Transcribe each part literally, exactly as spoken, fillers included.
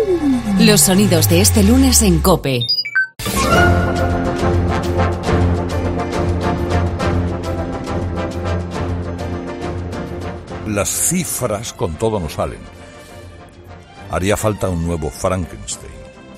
Los sonidos de este lunes en COPE. Las cifras con todo no salen. Haría falta un nuevo Frankenstein.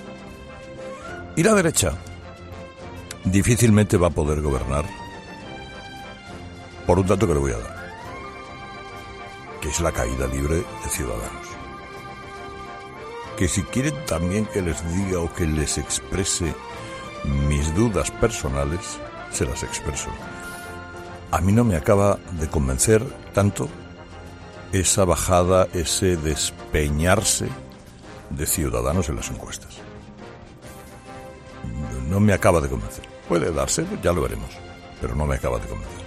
Y la derecha difícilmente va a poder gobernar por un dato que le voy a dar, que es la caída libre de Ciudadanos. Que si quieren también que les diga o que les exprese mis dudas personales, se las expreso. A mí no me acaba de convencer tanto esa bajada, ese despeñarse de Ciudadanos en las encuestas. No me acaba de convencer. Puede darse, ya lo veremos, pero no me acaba de convencer.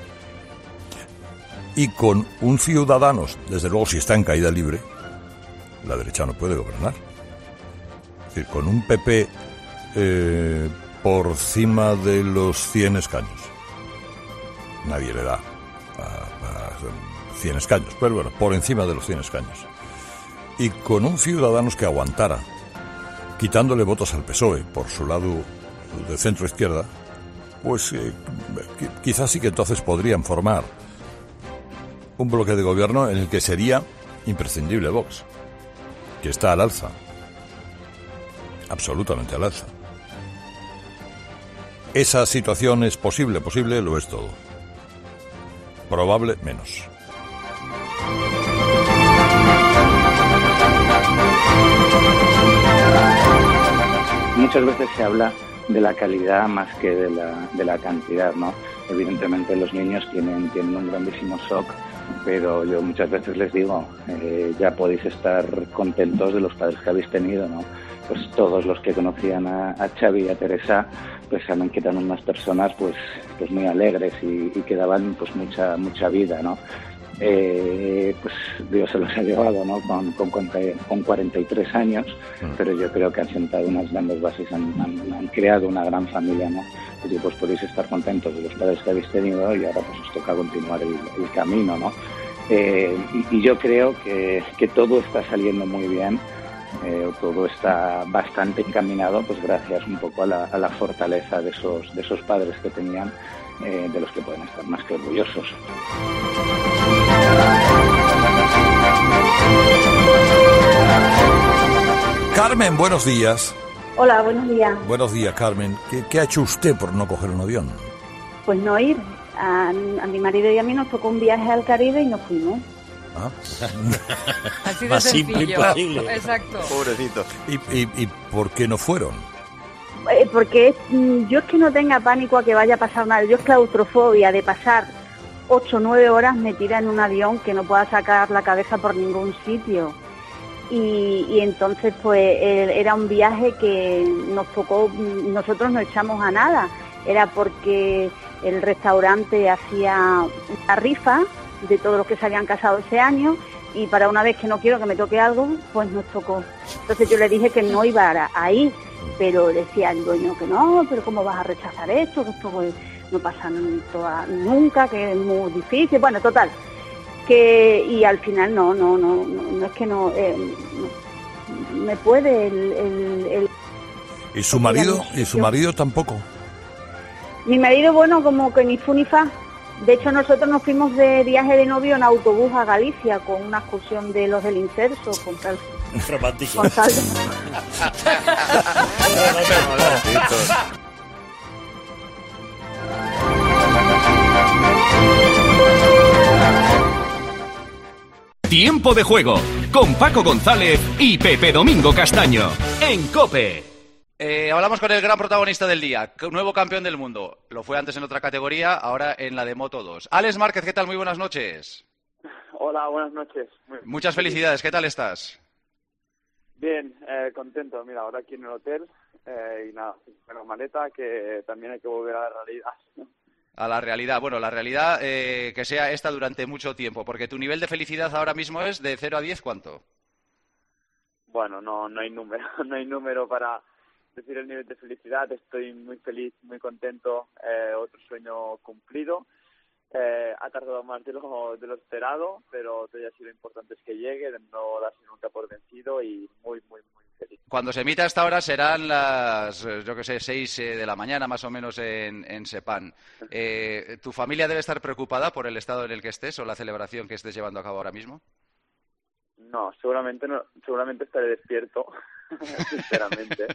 Y con un Ciudadanos, desde luego, si está en caída libre, la derecha no puede gobernar. Es decir, con un P P eh, por cima de los cien escaños, nadie le da a, a cien escaños, pero bueno, por encima de los cien escaños. Y con un Ciudadanos que aguantara, quitándole votos al P S O E por su lado de centro-izquierda, pues eh, quizás sí que entonces podrían formar un bloque de gobierno en el que sería imprescindible Vox, que está al alza, absolutamente al alza. Esa situación es posible, posible lo es todo. Probable menos. Muchas veces se habla de la calidad más que de la, de la cantidad, ¿no? Evidentemente los niños tienen, tienen un grandísimo shock, pero yo muchas veces les digo, eh, ya podéis estar contentos de los padres que habéis tenido, ¿no? Pues todos los que conocían a, a Xavi y a Teresa, pues saben que eran unas personas pues, pues muy alegres y, y que daban pues mucha, mucha vida, ¿no? Eh, pues Dios se los ha llevado, ¿no? Con, con, con cuarenta y tres años, pero yo creo que han sentado unas grandes bases, han, han, han creado una gran familia, ¿no? Y pues podéis estar contentos de los padres que habéis tenido y ahora pues os toca continuar el, el camino, ¿no? Eh, y, y yo creo que, que todo está saliendo muy bien, eh, todo está bastante encaminado, pues gracias un poco a la, a la fortaleza de esos, de esos padres que tenían, eh, de los que pueden estar más que orgullosos. Carmen, buenos días. Hola, buenos días. Buenos días, Carmen. ¿Qué, qué ha hecho usted por no coger un avión? Pues no ir. A, a mi marido y a mí nos tocó un viaje al Caribe y nos fuimos. ¿Ah? Así de Más sencillo. simple imposible. Exacto. Pobrecito. ¿Y, y, ¿Y por qué no fueron? Eh, porque mm, yo es que no tenga pánico a que vaya a pasar nada. Yo es claustrofobia de pasar ocho o nueve horas metida en un avión que no pueda sacar la cabeza por ningún sitio. Y, y entonces pues eh, era un viaje que nos tocó, nosotros no echamos a nada. Era porque el restaurante hacía una rifa de todos los que se habían casado ese año y para una vez que no quiero que me toque algo, pues nos tocó. Entonces yo le dije que no iba a, a ir, pero decía el dueño que no, pero ¿cómo vas a rechazar esto? Que esto pues, no pasa toda, nunca, que es muy difícil. Bueno, total, que y al final no, no, no, no, no es que no, eh, no me puede el... el, el ¿Y su marido? ¿Y su marido tampoco? Mi marido, bueno, como que ni fu ni fa. De hecho, nosotros nos fuimos de viaje de novio en autobús a Galicia con una excursión de los del Inserso, con tal... Romántico. Con tal... Tiempo de juego con Paco González y Pepe Domingo Castaño en COPE. Eh, hablamos con el gran protagonista del día, nuevo campeón del mundo. Lo fue antes en otra categoría, ahora en la de Moto dos. Alex Márquez, ¿qué tal? Muy buenas noches. Hola, buenas noches. Muy Muchas felicidades, ¿qué tal estás? Bien, eh, contento. Mira, ahora aquí en el hotel eh, y nada, bueno, maleta, que también hay que volver a la realidad. A la realidad. Bueno, la realidad eh, que sea esta durante mucho tiempo, porque tu nivel de felicidad ahora mismo es de cero a diez, ¿cuánto? Bueno, no, no hay número, no hay número para decir el nivel de felicidad. Estoy muy feliz, muy contento, eh, otro sueño cumplido. Eh, ha tardado más de lo, de lo esperado, pero todavía sí lo importante es que llegue, de no darse nunca por vencido y muy, muy, muy feliz. Cuando se emita hasta ahora serán las, yo que sé, seis eh, de la mañana más o menos en, en Sepán. Eh, ¿Tu familia debe estar preocupada por el estado en el que estés o la celebración que estés llevando a cabo ahora mismo? No, seguramente no, seguramente estaré despierto, sinceramente.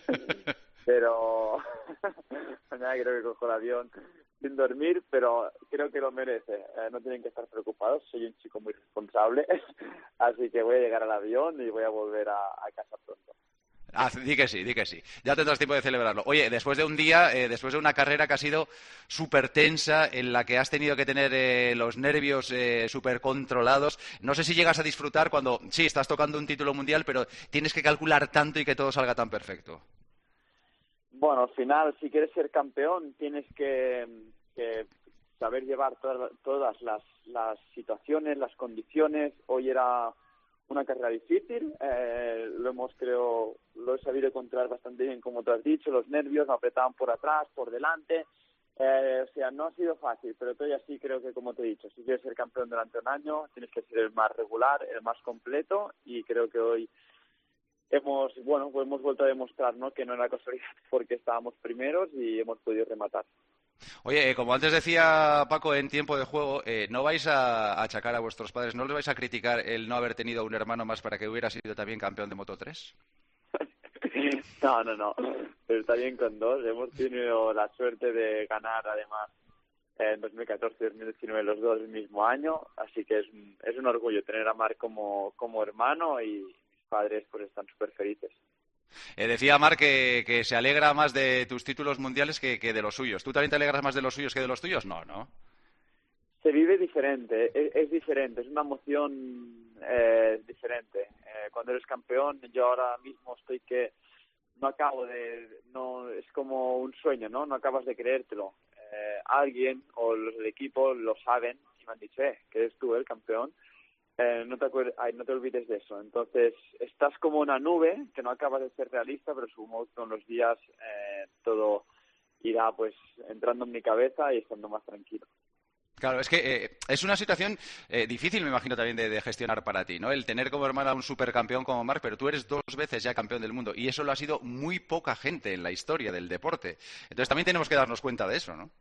Pero mañana creo que cojo el avión sin dormir, pero creo que lo merece. Eh, no tienen que estar preocupados, soy un chico muy responsable, así que voy a llegar al avión y voy a volver a, a casa pronto. Ah, di que sí, di que sí. Ya tendrás tiempo de celebrarlo. Oye, después de un día, eh, después de una carrera que ha sido súper tensa, en la que has tenido que tener eh, los nervios eh, súper controlados, no sé si llegas a disfrutar cuando, sí, estás tocando un título mundial, pero tienes que calcular tanto y que todo salga tan perfecto. Bueno, al final, si quieres ser campeón, tienes que, que saber llevar todas, todas las, las situaciones, las condiciones. Hoy era una carrera difícil, eh, lo hemos creo, lo he sabido controlar bastante bien, como tú has dicho, los nervios me apretaban por atrás, por delante, eh, o sea, no ha sido fácil, pero todavía sí creo que, como te he dicho, si quieres ser campeón durante un año, tienes que ser el más regular, el más completo, y creo que hoy hemos, bueno, pues hemos vuelto a demostrar, ¿no?, que no era casualidad porque estábamos primeros y hemos podido rematar. Oye, eh, como antes decía Paco en tiempo de juego, eh, ¿no vais a achacar a vuestros padres, no les vais a criticar el no haber tenido un hermano más para que hubiera sido también campeón de Moto tres? No, no, no, pero está bien con dos. Hemos tenido la suerte de ganar, además, en dos mil catorce y dos mil diecinueve los dos el mismo año, así que es un, es un orgullo tener a Marc como, como hermano y mis padres pues están súper felices. Eh, decía Marc que, que se alegra más de tus títulos mundiales que, que de los suyos. ¿Tú también te alegras más de los suyos que de los tuyos? No, ¿no? Se vive diferente, es, es diferente, es una emoción eh, diferente. Eh, cuando eres campeón, yo ahora mismo estoy que no acabo de... no es como un sueño, ¿no? No acabas de creértelo. Eh, alguien o los del equipo lo saben y me han dicho, eh, que eres tú el campeón. Eh, no te acuerdes, ay, no te olvides de eso. Entonces, estás como una nube que no acabas de ser realista, pero supongo que con los días eh, todo irá pues entrando en mi cabeza y estando más tranquilo. Claro, es que eh, es una situación eh, difícil, me imagino, también de, de gestionar para ti, ¿no? El tener como hermana a un supercampeón como Marc, pero tú eres dos veces ya campeón del mundo y eso lo ha sido muy poca gente en la historia del deporte. Entonces también tenemos que darnos cuenta de eso, ¿no?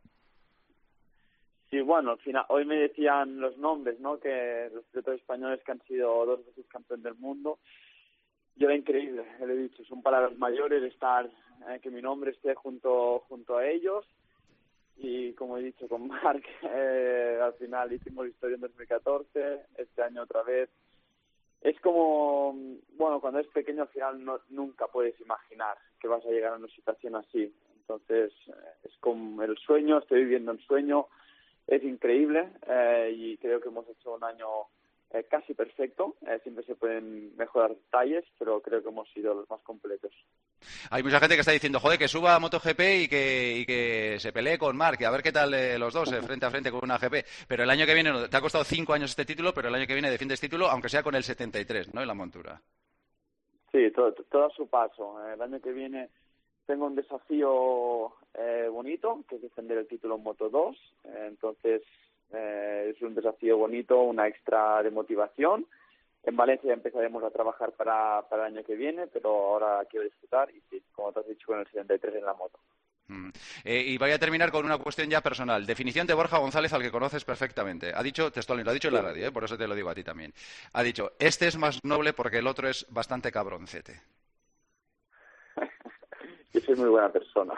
Sí, bueno, al final, hoy me decían los nombres, ¿no?, que los pilotos españoles que han sido dos veces campeón del mundo. Yo era increíble, le he dicho, son palabras mayores estar, eh, que mi nombre esté junto junto a ellos. Y como he dicho con Marc, eh, al final hicimos historia en dos mil catorce, este año otra vez. Es como, bueno, cuando eres pequeño al final no, nunca puedes imaginar que vas a llegar a una situación así. Entonces, eh, es como el sueño, estoy viviendo el sueño. Es increíble eh, y creo que hemos hecho un año eh, casi perfecto. Eh, siempre se pueden mejorar detalles, pero creo que hemos sido los más completos. Hay mucha gente que está diciendo, joder, que suba a MotoGP y que, y que se pelee con Marc, a ver qué tal eh, los dos, eh, frente a frente con una G P. Pero el año que viene, te ha costado cinco años este título, pero el año que viene defiendes título, aunque sea con el setenta y tres, ¿no?, en la montura. Sí, todo, todo a su paso. El año que viene tengo un desafío eh, bonito, que es defender el título en Moto dos. Eh, entonces, eh, es un desafío bonito, una extra de motivación. En Valencia empezaremos a trabajar para, para el año que viene, pero ahora quiero disfrutar y, sí, como te has dicho, con el setenta y tres en la moto. Mm. Eh, y voy a terminar con una cuestión ya personal. Definición de Borja González, al que conoces perfectamente. Ha dicho, textualmente, lo ha dicho en la radio, ¿eh? Por eso te lo digo a ti también. Ha dicho, este es más noble porque el otro es bastante cabroncete. Yo soy muy buena persona.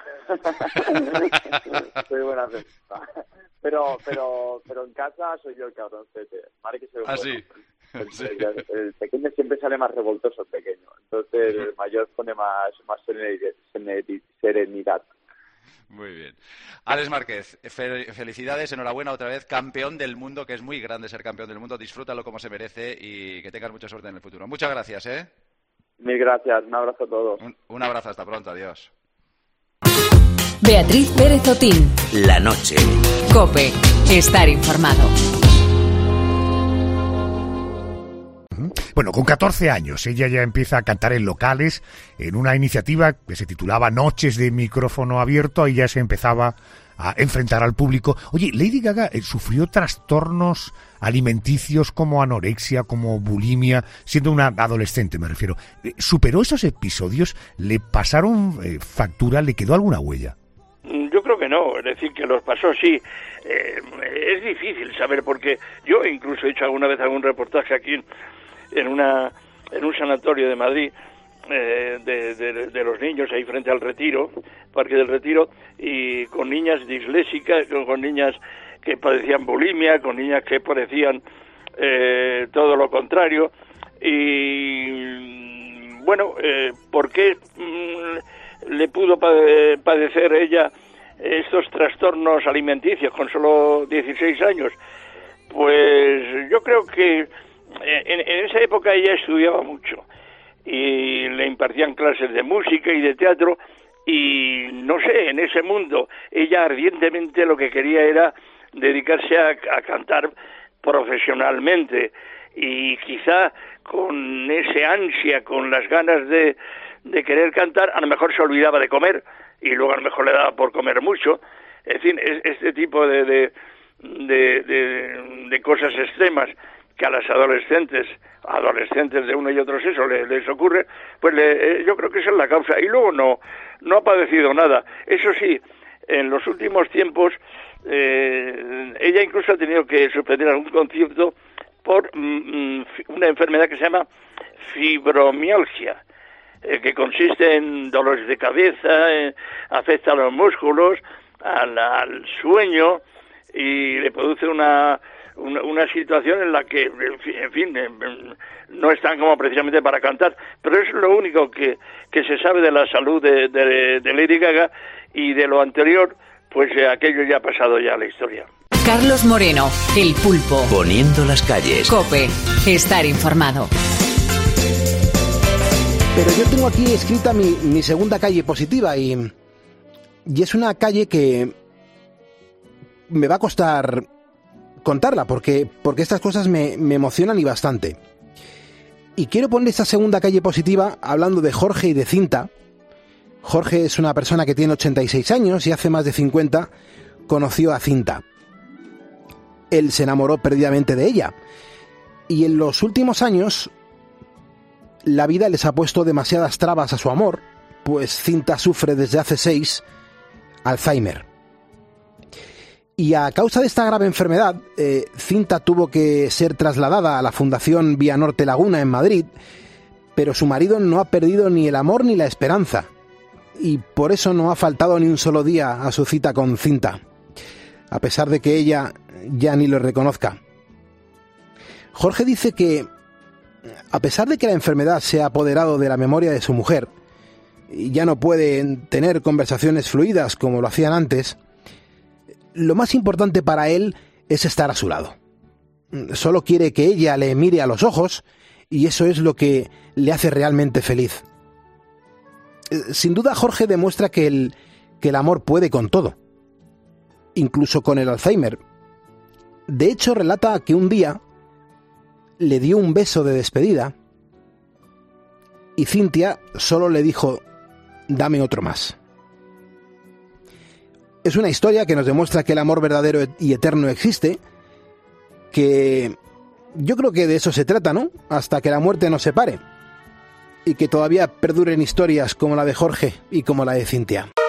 Soy buena persona. Pero, pero, pero en casa soy yo el cabroncete. Madre que soy ¿Ah, bueno. sí? El, Sí. el, el pequeño siempre sale más revoltoso el pequeño. Entonces el mayor pone más, más serenidad. Muy bien. Alex Márquez, fe- felicidades, enhorabuena otra vez, campeón del mundo, que es muy grande ser campeón del mundo. Disfrútalo como se merece y que tengas mucha suerte en el futuro. Muchas gracias, ¿eh? Mil gracias, un abrazo a todos. Un, un abrazo, hasta pronto, adiós. Beatriz Pérez Otín. La noche. COPE. Estar informado. Bueno, con catorce años ella ya empieza a cantar en locales en una iniciativa que se titulaba Noches de Micrófono Abierto y ya se empezaba a enfrentar al público. Oye, Lady Gaga eh, sufrió trastornos alimenticios como anorexia, como bulimia, siendo una adolescente, me refiero. Eh, ¿Superó esos episodios? ¿Le pasaron eh, factura? ¿Le quedó alguna huella? Yo creo que no, es decir, que los pasó sí. Eh, es difícil saber, porque yo incluso he hecho alguna vez algún reportaje aquí en, en una en un sanatorio de Madrid, eh, de, de, de los niños ahí frente al Retiro, Parque del Retiro, y con niñas disléxicas, con, con niñas que padecían bulimia, con niñas que padecían eh, todo lo contrario. Y bueno, eh, ¿por qué mm, le pudo pade- padecer ella estos trastornos alimenticios con solo dieciséis años? Pues yo creo que en, en esa época ella estudiaba mucho y le impartían clases de música y de teatro, y no sé, en ese mundo ella ardientemente lo que quería era dedicarse a, a cantar profesionalmente, y quizá con ese ansia, con las ganas de, de querer cantar, a lo mejor se olvidaba de comer y luego a lo mejor le daba por comer mucho. En fin, es, este tipo de, de, de, de, de cosas extremas que a las adolescentes, adolescentes de uno y otro sexo les, les ocurre, pues le, yo creo que esa es la causa. Y luego no, no ha padecido nada. Eso sí, en los últimos tiempos, eh, ella incluso ha tenido que suspender algún concierto por mm, una enfermedad que se llama fibromialgia, eh, que consiste en dolores de cabeza, eh, afecta a los músculos, al, al sueño, y le produce una, una una situación en la que, en fin, eh, no están como precisamente para cantar. Pero es lo único que, que se sabe de la salud de, de, de Lady Gaga, y de lo anterior, pues eh, aquello ya ha pasado ya a la historia. Carlos Moreno, El Pulpo. Poniendo las calles. COPE, estar informado. Pero yo tengo aquí escrita mi, mi segunda calle positiva, y, y es una calle que me va a costar contarla, porque, porque estas cosas me, me emocionan y bastante. Y quiero poner esta segunda calle positiva hablando de Jorge y de Cinta. Jorge es una persona que tiene ochenta y seis años y hace más de cincuenta conoció a Cinta. Él se enamoró perdidamente de ella, y en los últimos años la vida les ha puesto demasiadas trabas a su amor, pues Cinta sufre desde hace seis Alzheimer. Y a causa de esta grave enfermedad, eh, Cinta tuvo que ser trasladada a la Fundación Vía Norte Laguna en Madrid, pero su marido no ha perdido ni el amor ni la esperanza, y por eso no ha faltado ni un solo día a su cita con Cinta, a pesar de que ella ya ni lo reconozca. Jorge dice que, a pesar de que la enfermedad se ha apoderado de la memoria de su mujer y ya no pueden tener conversaciones fluidas como lo hacían antes, lo más importante para él es estar a su lado. Solo quiere que ella le mire a los ojos, y eso es lo que le hace realmente feliz. Sin duda, Jorge demuestra que el, que el amor puede con todo, incluso con el Alzheimer. De hecho, relata que un día le dio un beso de despedida y Cintia solo le dijo: dame otro más. Es una historia que nos demuestra que el amor verdadero y eterno existe, que yo creo que de eso se trata, ¿no? Hasta que la muerte nos separe, y que todavía perduren historias como la de Jorge y como la de Cintia.